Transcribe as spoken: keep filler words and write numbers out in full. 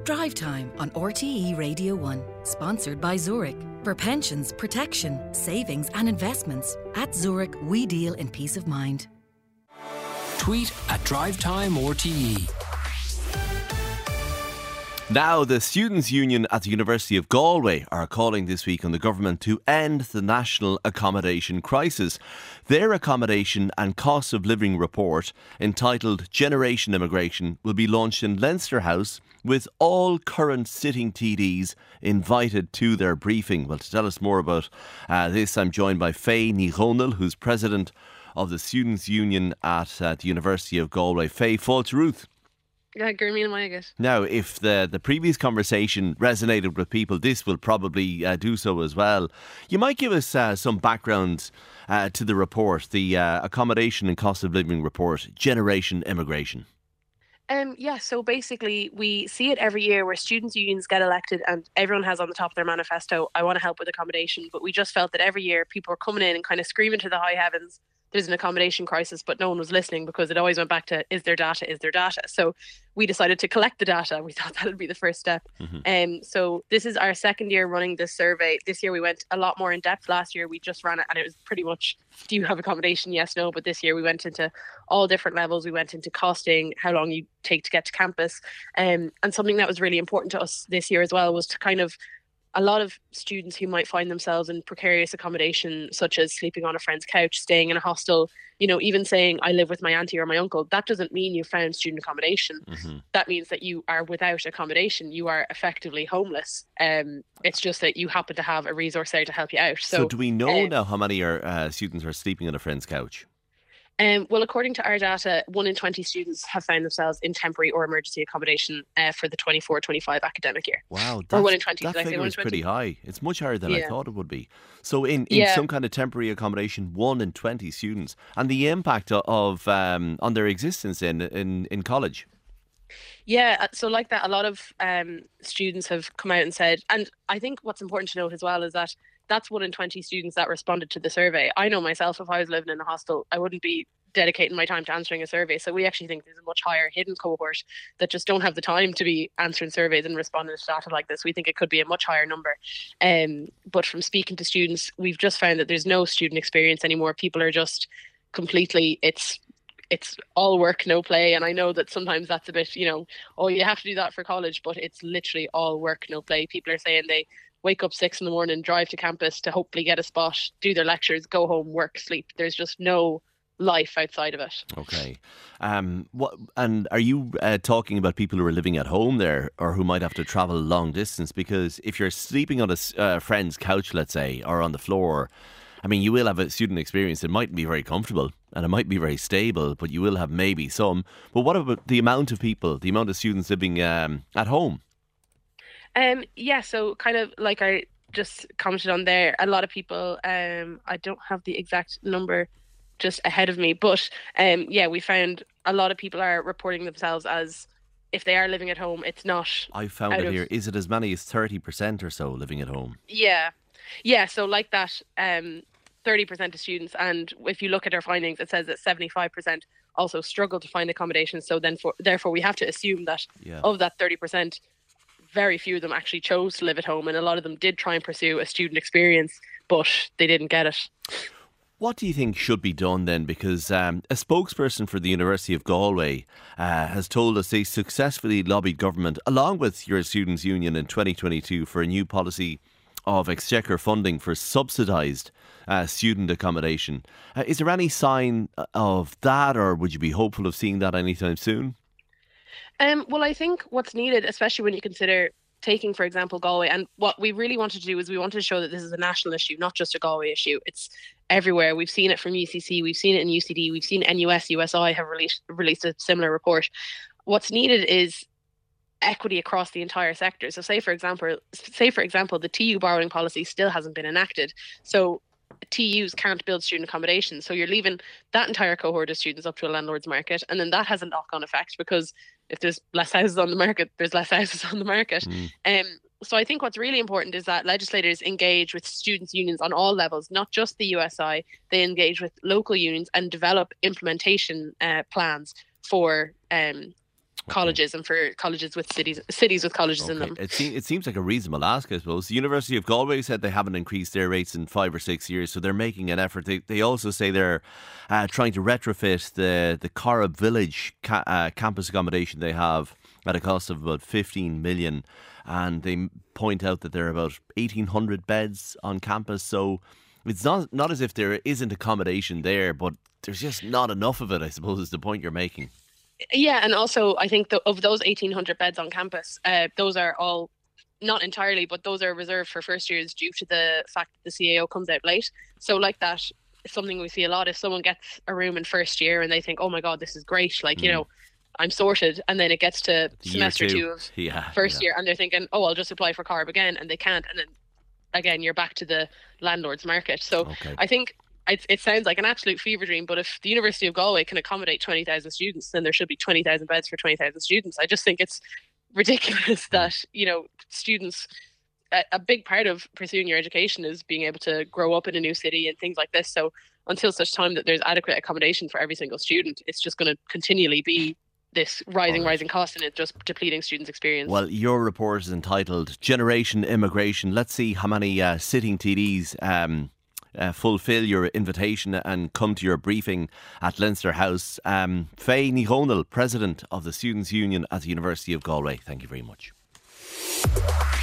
Drive Time on R T E Radio one, sponsored by Zurich. For pensions, protection, savings and investments, at Zurich we deal in peace of mind. Tweet at Drive Time R T E. Now, the Students' Union at the University of Galway are calling this week on the government to end the national accommodation crisis. Their accommodation and cost of living report, entitled Generation Immigration, will be launched in Leinster House, with all current sitting T Ds invited to their briefing. Well, to tell us more about uh, this, I'm joined by Faye Ní Dhomhnaill, who's president of the Students' Union at uh, the University of Galway. Faye, Fáilte Ruth. Yeah, Gurmeen Mayagat. Now, if the, the previous conversation resonated with people, this will probably uh, do so as well. You might give us uh, some background uh, to the report, the uh, Accommodation and Cost of Living Report, Generation Immigration. Um, yeah, so basically we see it every year where students' unions get elected and everyone has on the top of their manifesto, I want to help with accommodation. But we just felt that every year people were coming in and kind of screaming to the high heavens, there's an accommodation crisis, but no one was listening because it always went back to, is there data, is there data? So we decided to collect the data. We thought that would be the first step. Mm-hmm. Um, so this is our second year running this survey. This year we went a lot more in depth. Last year we just ran it and it was pretty much, do you have accommodation? Yes, no. But this year we went into all different levels. We went into costing, how long you take to get to campus. Um, and something that was really important to us this year as well was to kind of, a lot of students who might find themselves in precarious accommodation, such as sleeping on a friend's couch, staying in a hostel, you know, even saying I live with my auntie or my uncle, that doesn't mean you found student accommodation. Mm-hmm. That means that you are without accommodation. You are effectively homeless. Um, it's just that you happen to have a resource there to help you out. So, so do we know um, now how many are, uh, students are sleeping on a friend's couch? Um, well, according to our data, one in twenty students have found themselves in temporary or emergency accommodation uh, for the twenty-four twenty-five academic year. Wow, or one in twenty. That figure is pretty high. It's much higher than yeah. I thought it would be. So in, in yeah. some kind of temporary accommodation, one in twenty students. And the impact of um, on their existence in, in, in college? Yeah, so like that, a lot of um, students have come out and said, and I think what's important to note as well is that that's one in twenty students that responded to the survey. I know myself, if I was living in a hostel, I wouldn't be dedicating my time to answering a survey. So we actually think there's a much higher hidden cohort that just don't have the time to be answering surveys and responding to data like this. We think it could be a much higher number. Um, but from speaking to students, we've just found that there's no student experience anymore. People are just completely, it's it's all work, no play. And I know that sometimes that's a bit, you know, oh, you have to do that for college, but it's literally all work, no play. People are saying they wake up six in the morning, drive to campus to hopefully get a spot, do their lectures, go home, work, sleep. There's just no life outside of it. Okay. Um, what? And are you uh, talking about people who are living at home there or who might have to travel long distance? Because if you're sleeping on a uh, friend's couch, let's say, or on the floor, I mean, you will have a student experience. It mightn't be very comfortable and it might be very stable, but you will have maybe some. But what about the amount of people, the amount of students living um, at home? Um, yeah, so kind of like I just commented on there, a lot of people, um, I don't have the exact number just ahead of me, but um, yeah, we found a lot of people are reporting themselves as, if they are living at home, it's not. I found it here. Is it as many as thirty percent or so living at home? Yeah. Yeah, so like that, um, thirty percent of students, and if you look at our findings, it says that seventy-five percent also struggle to find accommodation. So then, for, therefore, we have to assume that yeah. of that thirty percent, very few of them actually chose to live at home, and a lot of them did try and pursue a student experience, but they didn't get it. What do you think should be done then? Because um, a spokesperson for the University of Galway uh, has told us they successfully lobbied government, along with your Students' Union in twenty twenty-two, for a new policy of exchequer funding for subsidised uh, student accommodation. Uh, is there any sign of that, or would you be hopeful of seeing that anytime soon? Um, well, I think what's needed, especially when you consider taking, for example, Galway, and what we really wanted to do is we wanted to show that this is a national issue, not just a Galway issue. It's everywhere. We've seen it from U C C, we've seen it in U C D, we've seen N U S, U S I have released released a similar report. What's needed is equity across the entire sector. So say for example, say for example, the T U borrowing policy still hasn't been enacted. So T Us can't build student accommodation. So you're leaving that entire cohort of students up to a landlord's market. And then that has a knock-on effect, because if there's less houses on the market, there's less houses on the market. Mm. Um, so I think what's really important is that legislators engage with students' unions on all levels, not just the U S I. They engage with local unions and develop implementation uh, plans for um, colleges and for colleges with cities cities with colleges okay. in them. It, se- it seems like a reasonable ask, I suppose. The University of Galway said they haven't increased their rates in five or six years, so they're making an effort. They, they also say they're uh, trying to retrofit the, the Corrib Village ca- uh, campus accommodation they have at a cost of about fifteen million, and they point out that there are about eighteen hundred beds on campus, so it's not, not as if there isn't accommodation there, but there's just not enough of it, I suppose, is the point you're making. Yeah, and also I think the, of those eighteen hundred beds on campus, uh, those are all, not entirely, but those are reserved for first years due to the fact that the C A O comes out late. So like that is something we see a lot. If someone gets a room in first year and they think, oh my God, this is great, like, mm. you know, I'm sorted, and then it gets to semester two. two of yeah, first yeah. year and they're thinking, oh, I'll just apply for Corrib again, and they can't, and then again you're back to the landlord's market. So okay. I think It, it sounds like an absolute fever dream, but if the University of Galway can accommodate twenty thousand students, then there should be twenty thousand beds for twenty thousand students. I just think it's ridiculous that, you know, students, a, a big part of pursuing your education is being able to grow up in a new city and things like this. So until such time that there's adequate accommodation for every single student, it's just going to continually be this rising, right. rising cost, and it just depleting students' experience. Well, your report is entitled Generation Immigration. Let's see how many uh, sitting T Ds um Uh, fulfil your invitation and come to your briefing at Leinster House. Um, Faye Nicholnell, President of the Students' Union at the University of Galway, thank you very much.